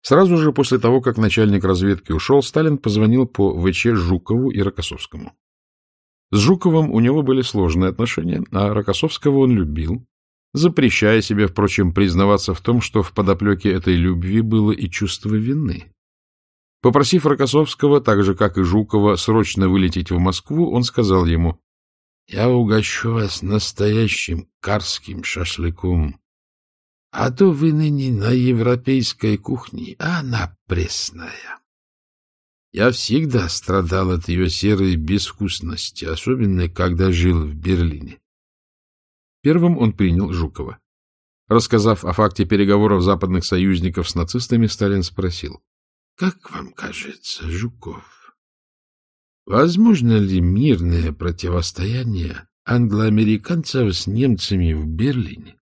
Сразу же после того, как начальник разведки ушел, Сталин позвонил по ВЧ Жукову и Рокоссовскому. С Жуковым у него были сложные отношения, а Рокоссовского он любил, запрещая себе, впрочем, признаваться в том, что в подоплеке этой любви было и чувство вины. Попросив Рокоссовского, так же, как и Жукова, срочно вылететь в Москву, он сказал ему: «Я угощу вас настоящим карским шашлыком. А то вы ныне на европейской кухне, а она пресная. Я всегда страдал от ее серой безвкусности, особенно когда жил в Берлине». Первым он принял Жукова. Рассказав о факте переговоров западных союзников с нацистами, Сталин спросил: «Как вам кажется, Жуков, возможно ли мирное противостояние англоамериканцев с немцами в Берлине?»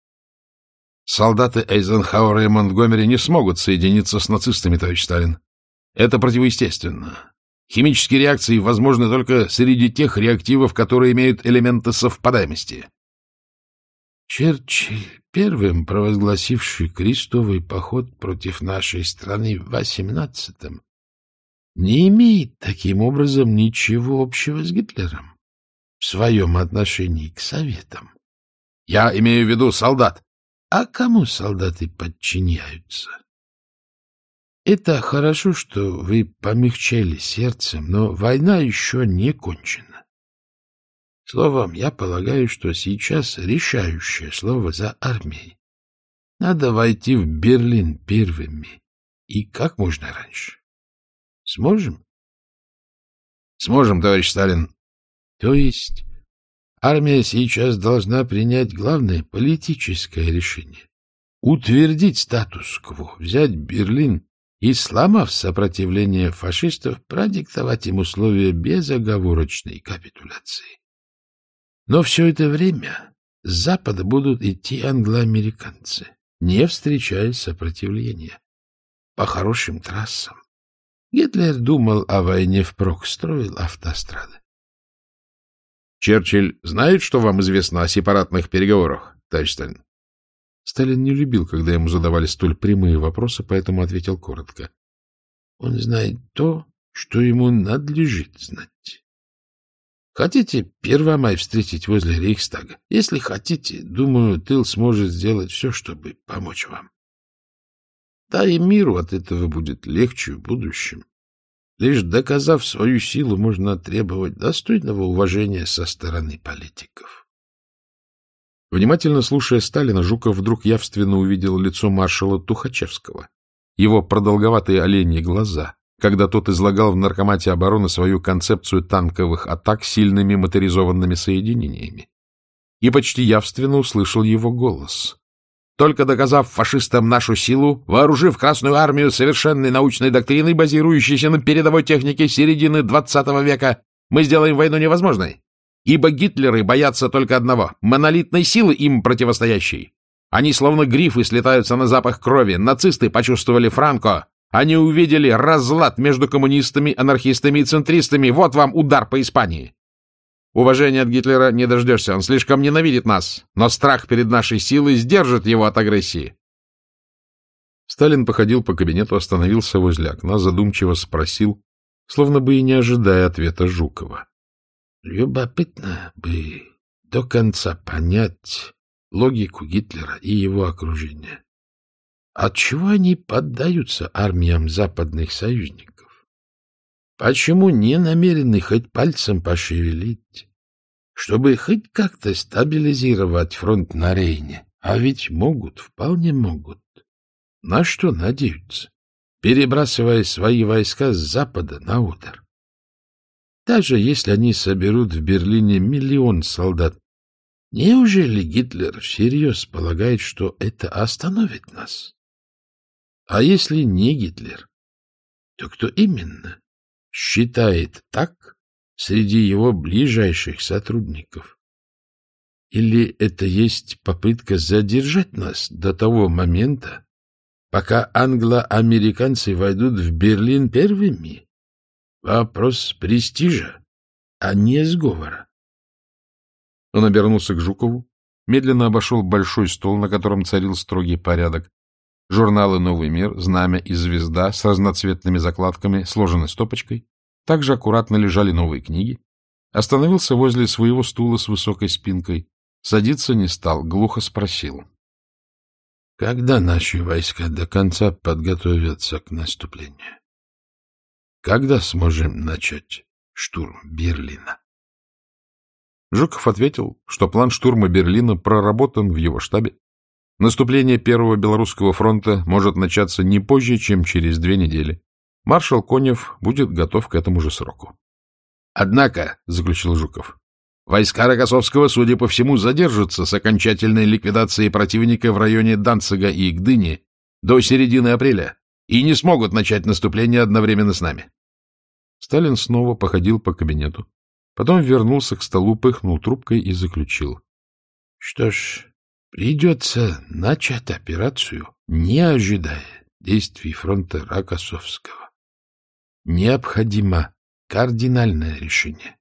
«Солдаты Эйзенхауэра и Монтгомери не смогут соединиться с нацистами, товарищ Сталин. Это противоестественно. Химические реакции возможны только среди тех реактивов, которые имеют элементы совпадаемости». Черчилль, первым провозгласивший крестовый поход против нашей страны в 18-м, не имеет таким образом ничего общего с Гитлером в своем отношении к Советам. Я имею в виду солдат. А кому солдаты подчиняются? Это хорошо, что вы помягчели сердцем, но война еще не кончена. Словом, я полагаю, что сейчас решающее слово за армией. Надо войти в Берлин первыми и как можно раньше. Сможем? Сможем, товарищ Сталин. То есть армия сейчас должна принять главное политическое решение — утвердить статус-кво, взять Берлин и, сломав сопротивление фашистов, продиктовать им условия безоговорочной капитуляции. Но все это время с запада будут идти англоамериканцы, не встречая сопротивления, по хорошим трассам. Гитлер думал о войне впрок, строил автострады. Черчилль знает, что вам известно о сепаратных переговорах, товарищ Сталин? Сталин не любил, когда ему задавали столь прямые вопросы, поэтому ответил коротко. Он знает то, что ему надлежит знать. Хотите 1 мая встретить возле Рейхстага? Если хотите, думаю, тыл сможет сделать все, чтобы помочь вам. Да и миру от этого будет легче в будущем. Лишь доказав свою силу, можно требовать достойного уважения со стороны политиков. Внимательно слушая Сталина, Жуков вдруг явственно увидел лицо маршала Тухачевского, его продолговатые оленьи глаза, когда тот излагал в Наркомате обороны свою концепцию танковых атак сильными моторизованными соединениями. И почти явственно услышал его голос. Только доказав фашистам нашу силу, вооружив Красную армию совершенной научной доктриной, базирующейся на передовой технике середины XX века, мы сделаем войну невозможной. Ибо гитлеры боятся только одного — монолитной силы им противостоящей. Они словно грифы слетаются на запах крови. Нацисты почувствовали Франко. Они увидели разлад между коммунистами, анархистами и центристами. Вот вам удар по Испании. Уважения от Гитлера не дождешься, он слишком ненавидит нас, но страх перед нашей силой сдержит его от агрессии. Сталин походил по кабинету, остановился возле окна, задумчиво спросил, словно бы и не ожидая ответа Жукова. Любопытно бы до конца понять логику Гитлера и его окружения. Отчего они поддаются армиям западных союзников? Почему не намерены хоть пальцем пошевелить, чтобы хоть как-то стабилизировать фронт на Рейне? А ведь могут, вполне могут. На что надеются, перебрасывая свои войска с запада на Одер? Даже если они соберут в Берлине 1 000 000 солдат, неужели Гитлер всерьез полагает, что это остановит нас? А если не Гитлер, то кто именно считает так среди его ближайших сотрудников? Или это есть попытка задержать нас до того момента, пока англо-американцы войдут в Берлин первыми? Вопрос престижа, а не сговора. Он обернулся к Жукову, медленно обошел большой стол, на котором царил строгий порядок, Журналы «Новый мир», «Знамя» и «Звезда» с разноцветными закладками сложены стопочкой. Также аккуратно лежали новые книги. Остановился возле своего стула с высокой спинкой. Садиться не стал, глухо спросил. — Когда наши войска до конца подготовятся к наступлению? Когда сможем начать штурм Берлина? Жуков ответил, что план штурма Берлина проработан в его штабе. Наступление Первого Белорусского фронта может начаться не позже, чем через 2 недели. Маршал Конев будет готов к этому же сроку. — Однако, — заключил Жуков, — войска Рокоссовского, судя по всему, задержатся с окончательной ликвидацией противника в районе Данцига и Гдыни до середины апреля и не смогут начать наступление одновременно с нами. Сталин снова походил по кабинету. Потом вернулся к столу, пыхнул трубкой и заключил. — Что ж, придется начать операцию, не ожидая действий фронта Рокоссовского. Необходимо кардинальное решение.